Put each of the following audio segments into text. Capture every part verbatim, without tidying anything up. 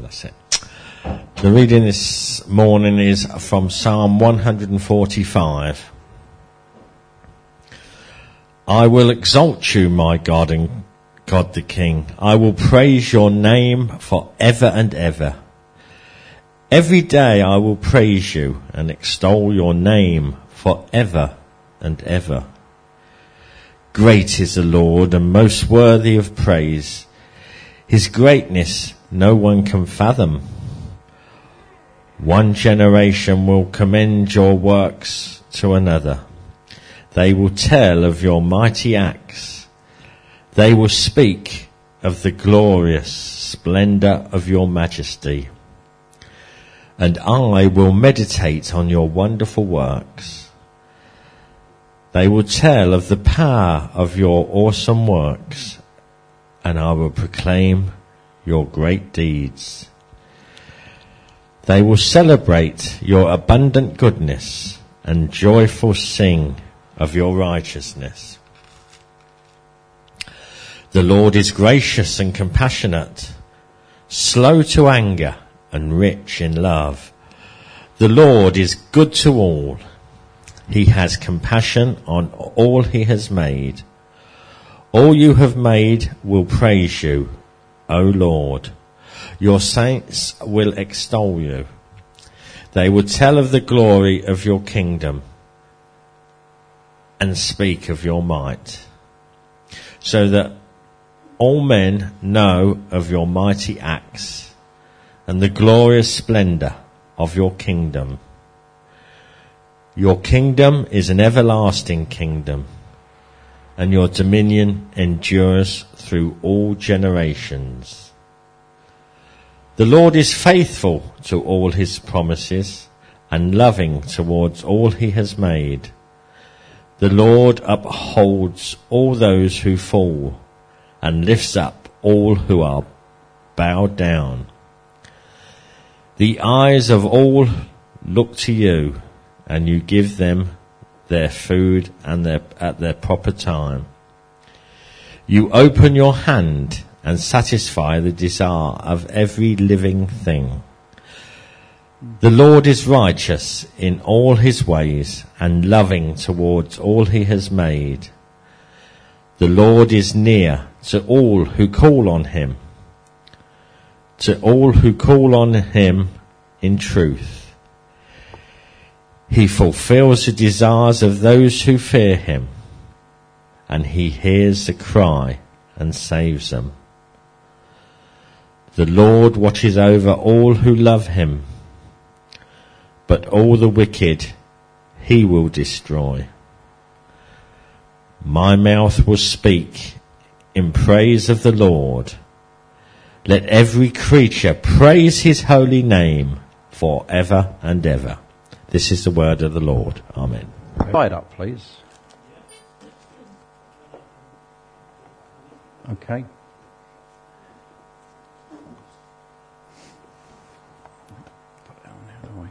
That's it. The reading this morning is from Psalm one forty-five. I will exalt you, my God and God the King. I will praise your name for ever and ever. Every day I will praise you and extol your name for ever and ever. Great is the Lord and most worthy of praise. His greatness no one can fathom. One generation will commend your works to another. They will tell of your mighty acts. They will speak of the glorious splendor of your majesty. And I will meditate on your wonderful works. They will tell of the power of your awesome works, and I will proclaim your great deeds. They will celebrate your abundant goodness and joyful sing of your righteousness. The Lord is gracious and compassionate, slow to anger and rich in love. The Lord is good to all. He has compassion on all he has made. All you have made will praise you, O Lord. Your saints will extol you. They will tell of the glory of your kingdom and speak of your might, so that all men know of your mighty acts and the glorious splendor of your kingdom. Your kingdom is an everlasting kingdom, and your dominion endures through all generations. The Lord is faithful to all his promises and loving towards all he has made. The Lord upholds all those who fall and lifts up all who are bowed down. The eyes of all look to you, and you give them their food and their, at their proper time. You open your hand and satisfy the desire of every living thing. The Lord is righteous in all his ways and loving towards all he has made. The Lord is near to all who call on him, to all who call on him in truth. He fulfills the desires of those who fear him, and he hears the cry and saves them. The Lord watches over all who love him, but all the wicked he will destroy. My mouth will speak in praise of the Lord. Let every creature praise his holy name for ever and ever. This is the word of the Lord. Amen. Right up, please. Okay. Put it down there, don't we?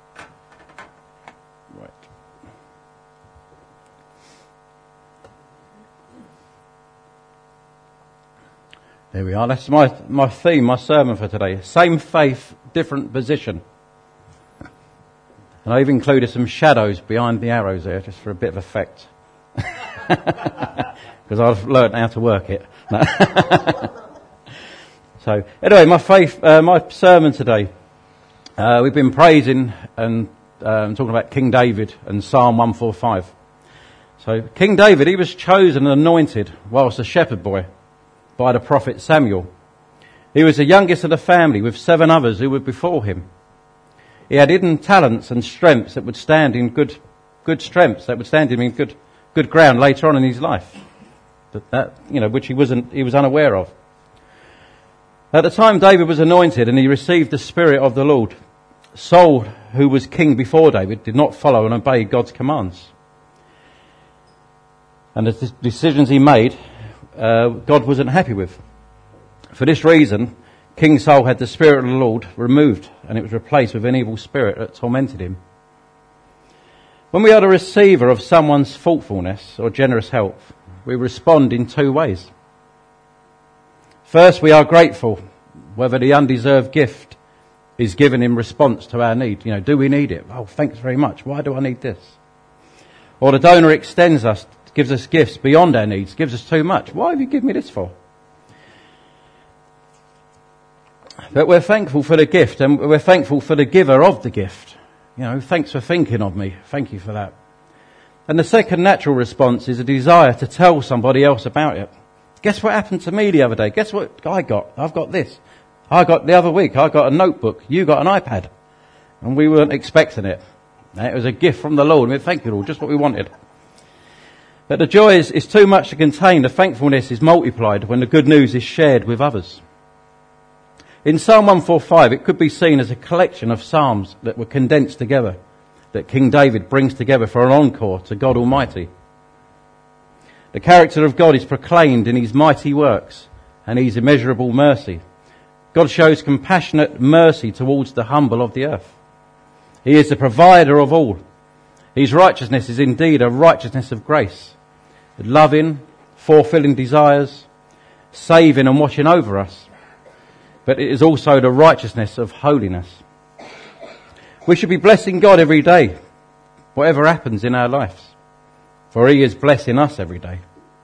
Right. There we are. That's my my theme, my sermon for today. Same faith, different position. And I've included some shadows behind the arrows there, just for a bit of effect. Because I've learned how to work it. So, anyway, my faith, uh, my sermon today. Uh, we've been praising and um, talking about King David and Psalm one forty-five. So, King David, he was chosen and anointed whilst a shepherd boy by the prophet Samuel. He was the youngest of the family with seven others who were before him. He had hidden talents and strengths that would stand in good, good strengths that would stand him in good, good ground later on in his life. That, that you know, which he wasn't, he was unaware of. At the time David was anointed and he received the Spirit of the Lord, Saul, who was king before David, did not follow and obey God's commands. And the decisions he made, uh, God wasn't happy with. For this reason, King Saul had the Spirit of the Lord removed, and it was replaced with an evil spirit that tormented him. When we are the receiver of someone's thoughtfulness or generous help, we respond in two ways. First, we are grateful whether the undeserved gift is given in response to our need. You know, do we need it? Oh, thanks very much. Why do I need this? Or the donor extends us, gives us gifts beyond our needs, gives us too much. Why have you given me this for? But we're thankful for the gift, and we're thankful for the giver of the gift. You know, thanks for thinking of me. Thank you for that. And the second natural response is a desire to tell somebody else about it. Guess what happened to me the other day? Guess what I got? I've got this. I got the other week, I got a notebook. You got an iPad. And we weren't expecting it. And it was a gift from the Lord. We thank you, Lord, just what we wanted. But the joy is, is too much to contain. The thankfulness is multiplied when the good news is shared with others. In Psalm one forty-five, it could be seen as a collection of psalms that were condensed together, that King David brings together for an encore to God Almighty. The character of God is proclaimed in his mighty works and his immeasurable mercy. God shows compassionate mercy towards the humble of the earth. He is the provider of all. His righteousness is indeed a righteousness of grace, loving, fulfilling desires, saving and watching over us. But it is also the righteousness of holiness. We should be blessing God every day, whatever happens in our lives, for he is blessing us every day.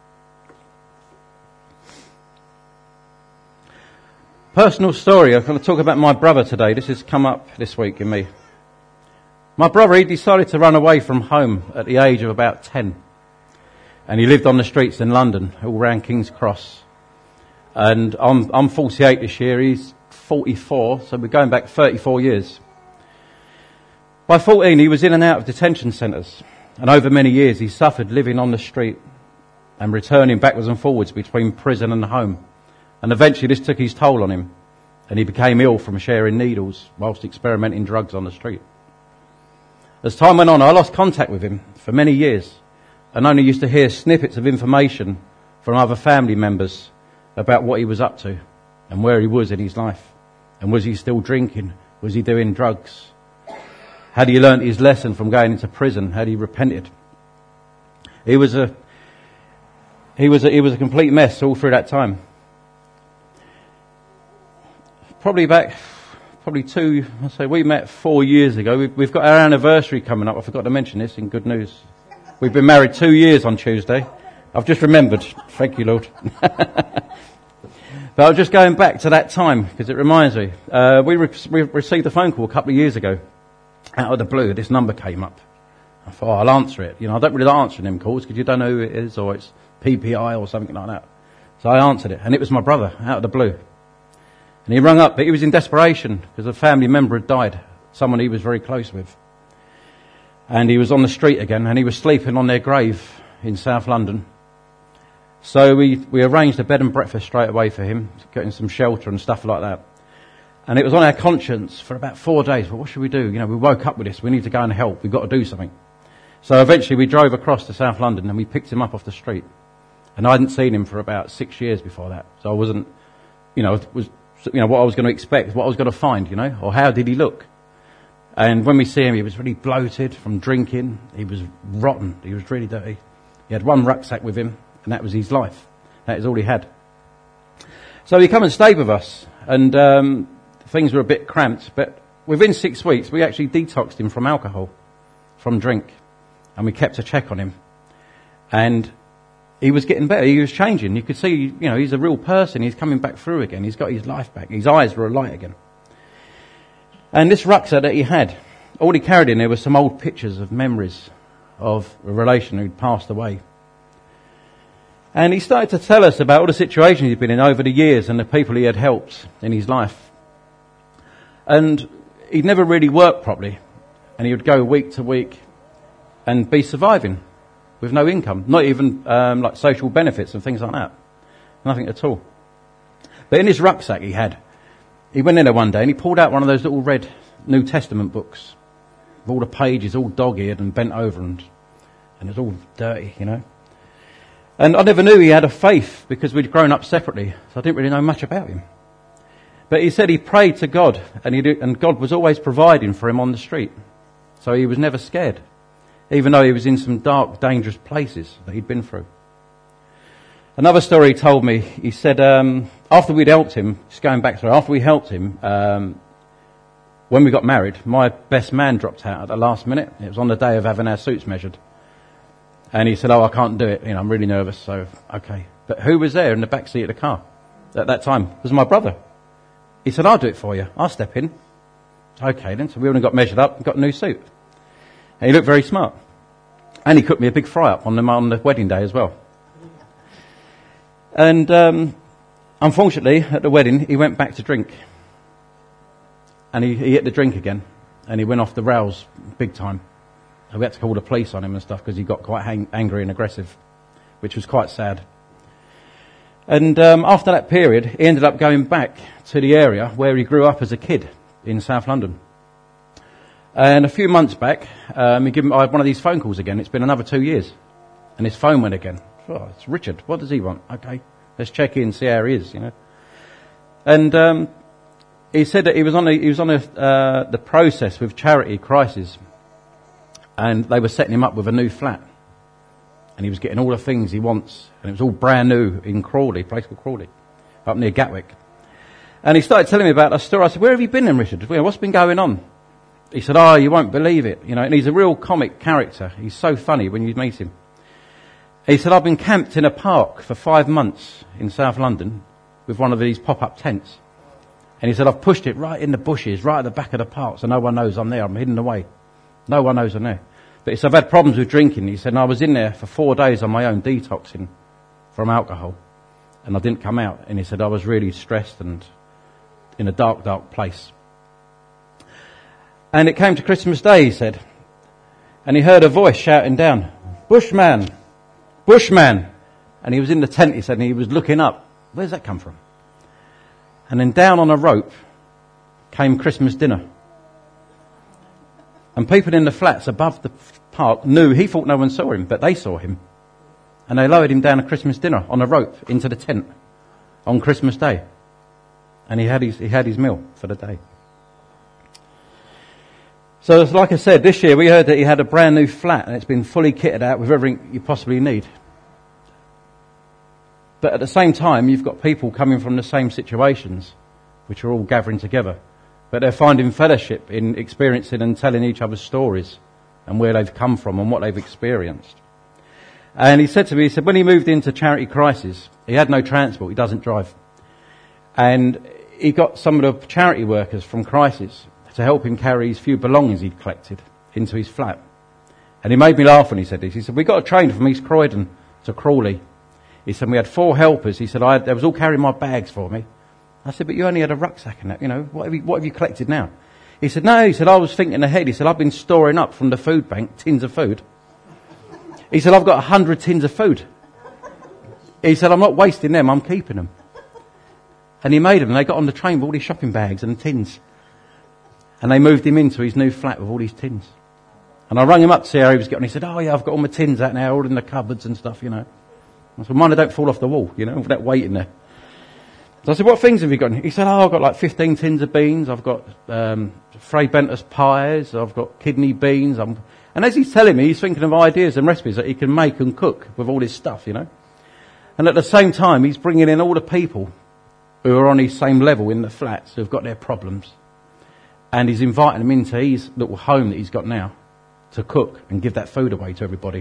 Personal story. I'm going to talk about my brother today. This has come up this week in me. My brother, he decided to run away from home at the age of about ten. And he lived on the streets in London, all around King's Cross. And I'm, I'm forty-eight this year, he's forty-four, so we're going back thirty-four years. By fourteen, he was in and out of detention centres. And over many years, he suffered living on the street and returning backwards and forwards between prison and home. And eventually this took his toll on him. And he became ill from sharing needles whilst experimenting drugs on the street. As time went on, I lost contact with him for many years and only used to hear snippets of information from other family members about what he was up to and where he was in his life. And was he still drinking? Was he doing drugs? Had he learnt his lesson from going into prison? Had he repented? He was a, he was a, he was a complete mess all through that time. Probably back, probably two, I say we met four years ago. We've, we've got our anniversary coming up. I forgot to mention this in good news. We've been married two years on Tuesday. I've just remembered. Thank you, Lord. But I was just going back to that time because it reminds me. Uh, we, re- we received a phone call a couple of years ago. Out of the blue, this number came up. I thought, oh, I'll answer it. You know, I don't really like answering them calls because you don't know who it is or it's P P I or something like that. So I answered it, and it was my brother out of the blue. And he rung up, but he was in desperation because a family member had died, someone he was very close with. And he was on the street again, and he was sleeping on their grave in South London. So we, we arranged a bed and breakfast straight away for him, getting some shelter and stuff like that. And it was on our conscience for about four days. Well, what should we do? You know, we woke up with this. We need to go and help. We've got to do something. So eventually we drove across to South London and we picked him up off the street. And I hadn't seen him for about six years before that. So I wasn't, you know, was, you know, what I was going to expect, what I was going to find, you know, or how did he look? And when we see him, he was really bloated from drinking. He was rotten. He was really dirty. He had one rucksack with him and that was his life. That is all he had. So he come and stayed with us and, um, things were a bit cramped, but within six weeks, we actually detoxed him from alcohol, from drink, and we kept a check on him. And he was getting better. He was changing. You could see, you know, he's a real person. He's coming back through again. He's got his life back. His eyes were alight again. And this rucksack that he had, all he carried in there was some old pictures of memories of a relation who'd passed away. And he started to tell us about all the situations he'd been in over the years and the people he had helped in his life. And he'd never really worked properly. And he would go week to week and be surviving with no income. Not even um, like social benefits and things like that. Nothing at all. But in his rucksack he had, he went in there one day and he pulled out one of those little red New Testament books. With all the pages all dog-eared and bent over and, and it's all dirty, you know. And I never knew he had a faith because we'd grown up separately. So I didn't really know much about him. But he said he prayed to God, and, he did, and God was always providing for him on the street. So he was never scared, even though he was in some dark, dangerous places that he'd been through. Another story he told me, he said um, after we'd helped him, just going back through, after we helped him, um, when we got married, my best man dropped out at the last minute. It was on the day of having our suits measured. And he said, oh, I can't do it. You know, I'm really nervous. So, okay. But who was there in the back seat of the car at that time? It was my brother. He said, I'll do it for you. I'll step in. Okay then. So we only got measured up and got a new suit. And he looked very smart. And he cooked me a big fry up on the, on the wedding day as well. And um, unfortunately, at the wedding, he went back to drink. And he, he hit the drink again. And he went off the rails big time. We had to call the police on him and stuff because he got quite hang- angry and aggressive, which was quite sad. And um, after that period, he ended up going back to the area where he grew up as a kid in South London. And a few months back, um, he gave me, I had one of these phone calls again. It's been another two years. And his phone went again. Oh, it's Richard. What does he want? Okay, let's check in, see how he is, you know. And um, he said that he was on a, he was on a, uh, the process with Charity Crisis. And they were setting him up with a new flat. And he was getting all the things he wants. And it was all brand new in Crawley, a place called Crawley, up near Gatwick. And he started telling me about that story. I said, where have you been then, Richard? What's been going on? He said, oh, you won't believe it. You know, and he's a real comic character. He's so funny when you meet him. He said, I've been camped in a park for five months in South London with one of these pop-up tents. And he said, I've pushed it right in the bushes, right at the back of the park, so no one knows I'm there. I'm hidden away. No one knows I'm there. But he said, I've had problems with drinking. He said, and I was in there for four days on my own detoxing from alcohol. And I didn't come out. And he said, I was really stressed and in a dark, dark place. And it came to Christmas Day, he said. And he heard a voice shouting down, Bushman, Bushman. And he was in the tent, he said, and he was looking up. Where's that come from? And then down on a rope came Christmas dinner. And people in the flats above the park knew, he thought no one saw him, but they saw him. And they lowered him down a Christmas dinner on a rope into the tent on Christmas Day. And he had his, he had his meal for the day. So it's like I said, this year we heard that he had a brand new flat and it's been fully kitted out with everything you possibly need. But at the same time, you've got people coming from the same situations, which are all gathering together. But they're finding fellowship in experiencing and telling each other stories and where they've come from and what they've experienced. And he said to me, he said, when he moved into Charity Crisis, he had no transport, he doesn't drive. And he got some of the charity workers from Crisis to help him carry his few belongings he'd collected into his flat. And he made me laugh when he said this. He said, we got a train from East Croydon to Crawley. He said, we had four helpers. He said, I had, they was all carrying my bags for me. I said, but you only had a rucksack and that, you know, what have you, what have you collected now? He said, no, he said, I was thinking ahead. He said, I've been storing up from the food bank tins of food. He said, I've got a hundred tins of food. He said, I'm not wasting them, I'm keeping them. And he made them, and they got on the train with all these shopping bags and tins. And they moved him into his new flat with all these tins. And I rang him up to see how he was getting. He said, oh yeah, I've got all my tins out now, all in the cupboards and stuff, you know. I said, mind they don't fall off the wall, you know, with that weight in there. So I said, what things have you got? He said, oh, I've got like fifteen tins of beans. I've got um, Fray Bentos pies. I've got kidney beans. I'm... And as he's telling me, he's thinking of ideas and recipes that he can make and cook with all this stuff, you know. And at the same time, he's bringing in all the people who are on his same level in the flats who've got their problems. And he's inviting them into his little home that he's got now to cook and give that food away to everybody.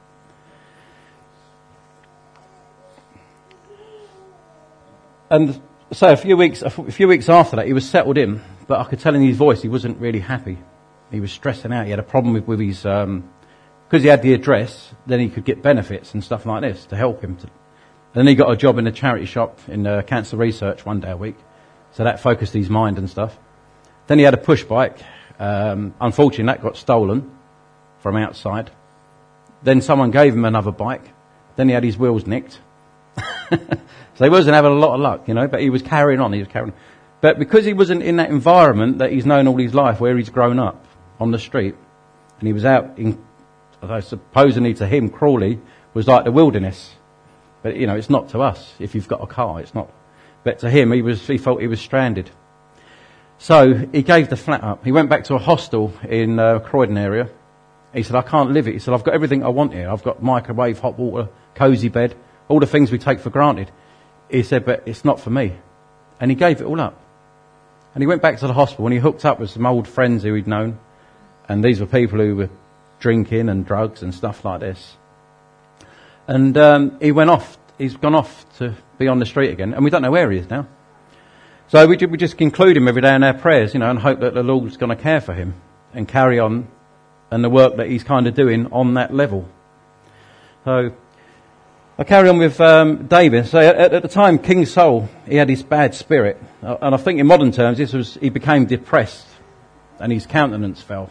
And so a few weeks, a few weeks after that, he was settled in, but I could tell in his voice he wasn't really happy. He was stressing out. He had a problem with, with his, um, because he had the address, then he could get benefits and stuff like this to help him. To, then he got a job in a charity shop in uh, cancer research one day a week. So that focused his mind and stuff. Then he had a push bike. Um, unfortunately, that got stolen from outside. Then someone gave him another bike. Then he had his wheels nicked. So he wasn't having a lot of luck, you know, but he was carrying on, he was carrying on. But because he wasn't in that environment that he's known all his life, where he's grown up on the street, and he was out in, although supposedly to him, Crawley was like the wilderness. But, you know, it's not to us. If you've got a car, it's not. But to him, he was, he felt he was stranded. So he gave the flat up. He went back to a hostel in uh, Croydon area. He said, I can't live it. He said, I've got everything I want here. I've got microwave, hot water, cosy bed, all the things we take for granted. he said, but it's not for me. And he gave it all up. And he went back to the hospital and he hooked up with some old friends who he'd known. And these were people who were drinking and drugs and stuff like this. And um, he went off. He's gone off to be on the street again. And we don't know where he is now. So we, we just include him every day in our prayers, you know, and hope that the Lord's going to care for him and carry on and the work that he's kind of doing on that level. So I carry on with um, David. So at, at the time, King Saul, he had this bad spirit. And I think in modern terms, this was he became depressed and his countenance fell.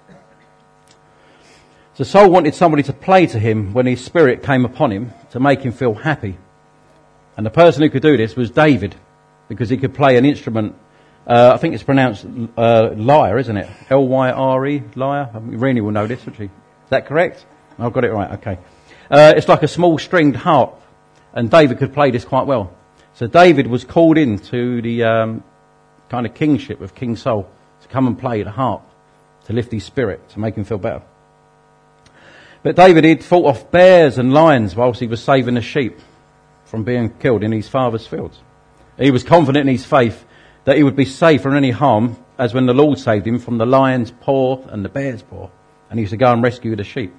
So Saul wanted somebody to play to him when his spirit came upon him to make him feel happy. And the person who could do this was David, because he could play an instrument. Uh, I think it's pronounced uh, lyre, isn't it? L Y R E, lyre. Renee will know this, won't she? Is that correct? I've got it right, okay. Uh, it's like a small stringed harp, and David could play this quite well. So David was called into the um, kind of kingship of King Saul to come and play the harp, to lift his spirit, to make him feel better. But David, he'd fought off bears and lions whilst he was saving the sheep from being killed in his father's fields. He was confident in his faith that he would be safe from any harm, as when the Lord saved him from the lion's paw and the bear's paw, and he used to go and rescue the sheep.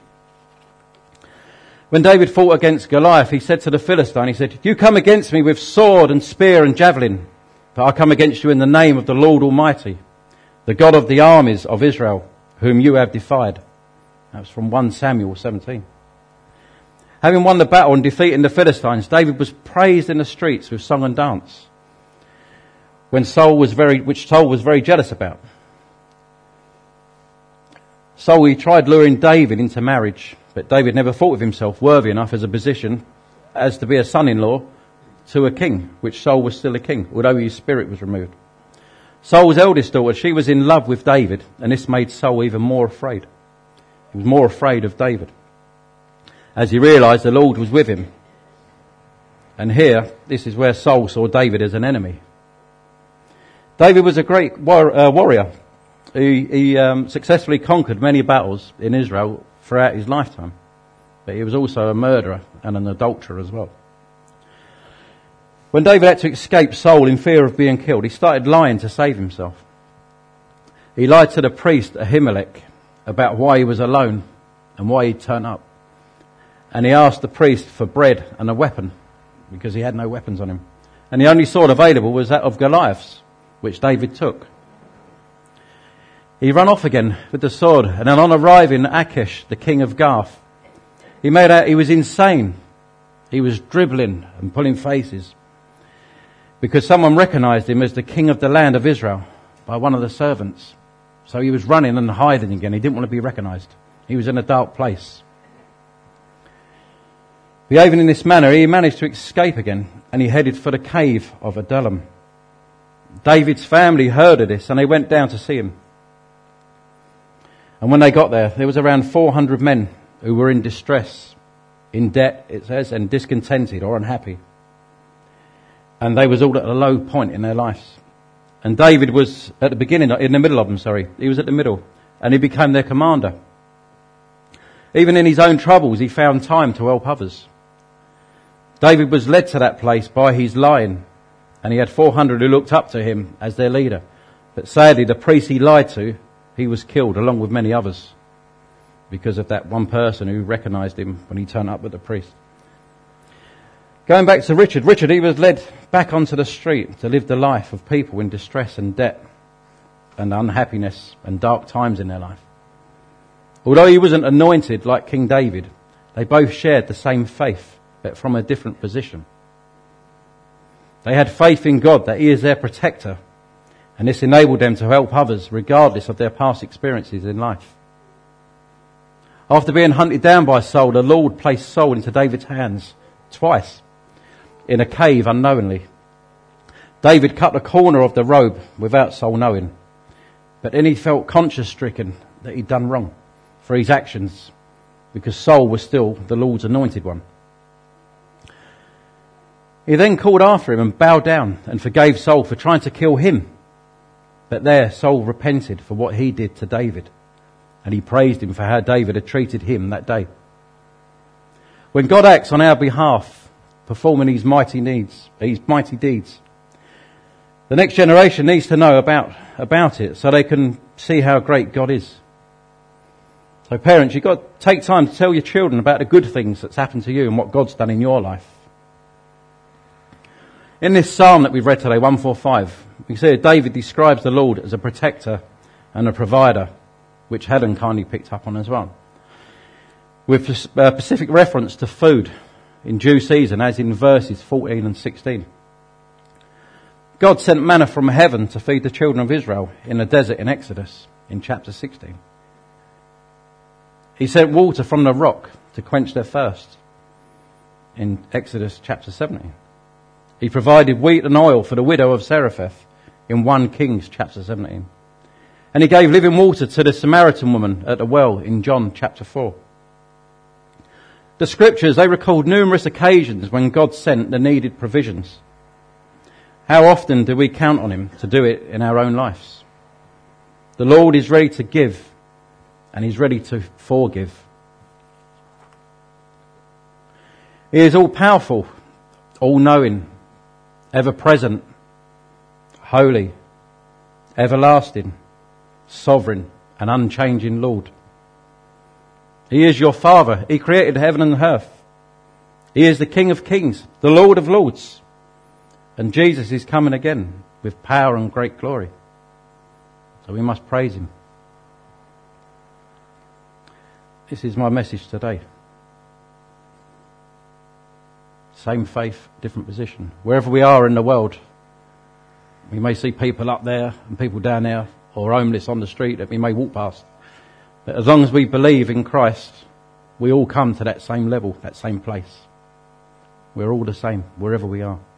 When David fought against Goliath, he said to the Philistine, he said, "You come against me with sword and spear and javelin, but I come against you in the name of the Lord Almighty, the God of the armies of Israel, whom you have defied." That was from First Samuel seventeen. Having won the battle and defeating the Philistines, David was praised in the streets with song and dance, when Saul was very, which Saul was very jealous about. So he tried luring David into marriage, but David never thought of himself worthy enough as a position as to be a son-in-law to a king, which Saul was still a king, although his spirit was removed. Saul's eldest daughter, she was in love with David, and this made Saul even more afraid. He was more afraid of David, as he realised the Lord was with him. And here, this is where Saul saw David as an enemy. David was a great war, uh, warrior. He, he um, successfully conquered many battles in Israel throughout his lifetime. But he was also a murderer and an adulterer as well. When David had to escape Saul in fear of being killed, he started lying to save himself. He lied to the priest Ahimelech about why he was alone and why he'd turn up. And he asked the priest for bread and a weapon, because he had no weapons on him. And the only sword available was that of Goliath's, which David took. He ran off again with the sword, and then on arriving at Achish, the king of Gath, he made out he was insane. He was dribbling and pulling faces, because someone recognised him as the king of the land of Israel by one of the servants. So he was running and hiding again. He didn't want to be recognised. He was in a dark place. Behaving in this manner, he managed to escape again, and he headed for the cave of Adullam. David's family heard of this, and they went down to see him. And when they got there, there was around four hundred men who were in distress, in debt, it says, and discontented or unhappy. And they was all at a low point in their lives. And David was at the beginning, in the middle of them, sorry. He was at the middle, and he became their commander. Even in his own troubles, he found time to help others. David was led to that place by his lying, and he had four hundred who looked up to him as their leader. But sadly, the priest he lied to, he was killed along with many others because of that one person who recognised him when he turned up with the priest. Going back to Richard, Richard, he was led back onto the street to live the life of people in distress and debt and unhappiness and dark times in their life. Although he wasn't anointed like King David, they both shared the same faith, but from a different position. They had faith in God that He is their protector, and this enabled them to help others regardless of their past experiences in life. After being hunted down by Saul, the Lord placed Saul into David's hands twice in a cave unknowingly. David cut the corner of the robe without Saul knowing, but then he felt conscience-stricken that he'd done wrong for his actions, because Saul was still the Lord's anointed one. He then called after him and bowed down and forgave Saul for trying to kill him. But there Saul repented for what he did to David, and he praised him for how David had treated him that day. When God acts on our behalf, performing his mighty needs, his mighty deeds. The next generation needs to know about, about it so they can see how great God is. So parents, you've got to take time to tell your children about the good things that's happened to you and what God's done in your life. In this psalm that we've read today, one forty-five, we see that David describes the Lord as a protector and a provider, which Helen kindly picked up on as well, with a specific reference to food in due season, as in verses fourteen and sixteen. God sent manna from heaven to feed the children of Israel in the desert in Exodus in chapter sixteen. He sent water from the rock to quench their thirst in Exodus chapter seventeen. He provided wheat and oil for the widow of Zarephath in First Kings chapter seventeen. And he gave living water to the Samaritan woman at the well in John chapter four. The scriptures, they record numerous occasions when God sent the needed provisions. How often do we count on him to do it in our own lives? The Lord is ready to give, and he's ready to forgive. He is all-powerful, all-knowing, ever-present, holy, everlasting, sovereign, and unchanging Lord. He is your Father. He created heaven and earth. He is the King of kings, the Lord of lords. And Jesus is coming again with power and great glory. So we must praise him. This is my message today. Same faith, different position. Wherever we are in the world, we may see people up there and people down there, or homeless on the street that we may walk past. But as long as we believe in Christ, we all come to that same level, that same place. We're all the same, wherever we are.